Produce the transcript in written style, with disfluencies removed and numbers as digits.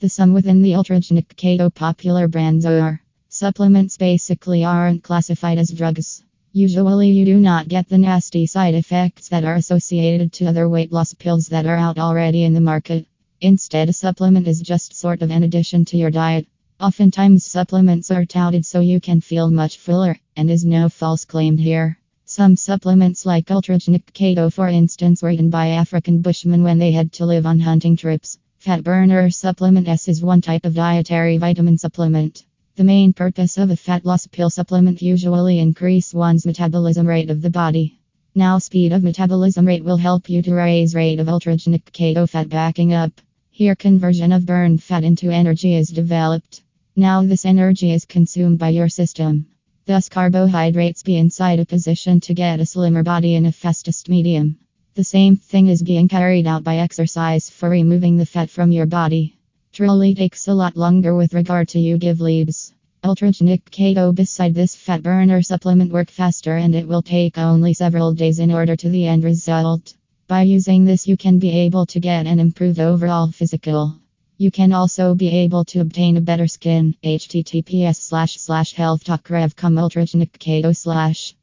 The some within the Ultragenic Keto popular brands are supplements basically aren't classified as drugs. Usually you do not get the nasty side effects that are associated to other weight loss pills that are out already in the market. Instead, a supplement is just sort of an addition to your diet. Oftentimes supplements are touted so you can feel much fuller, and is no false claim here. Some supplements like Ultragenic Keto for instance were eaten by African Bushmen when they had to live on hunting trips. Fat Burner Supplement S is one type of dietary vitamin supplement. The main purpose of a fat loss pill supplement usually increase one's metabolism rate of the body. Now speed of metabolism rate will help you to raise rate of Ultragenic Keto fat backing up. Here conversion of burned fat into energy is developed. Now this energy is consumed by your system. Thus carbohydrates be inside a position to get a slimmer body in a fastest medium. The same thing is being carried out by exercise for removing the fat from your body. Truly takes a lot longer with regard to you give leads. Ultragenic Keto beside this fat burner supplement work faster and it will take only several days in order to the end result. By using this you can be able to get an improved overall physical. You can also be able to obtain a better skin. https://healthtalkrevcom ultragenic keto/